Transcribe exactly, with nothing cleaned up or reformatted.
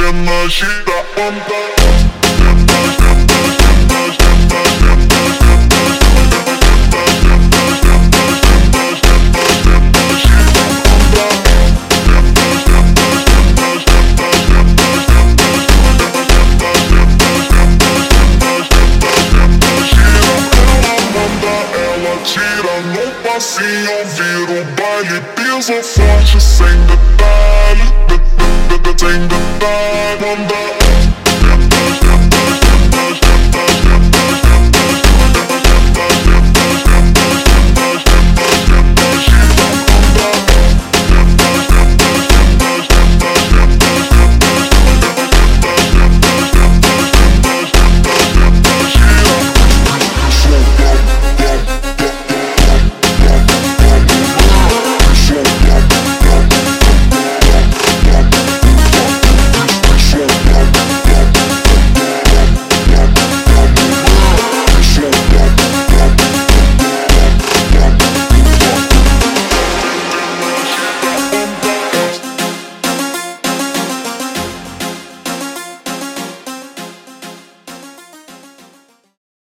menina gira onda. Tira no passinho, vira o baile, pisa forte sem detalhe, de, de, de, de, sem detalhe. Manda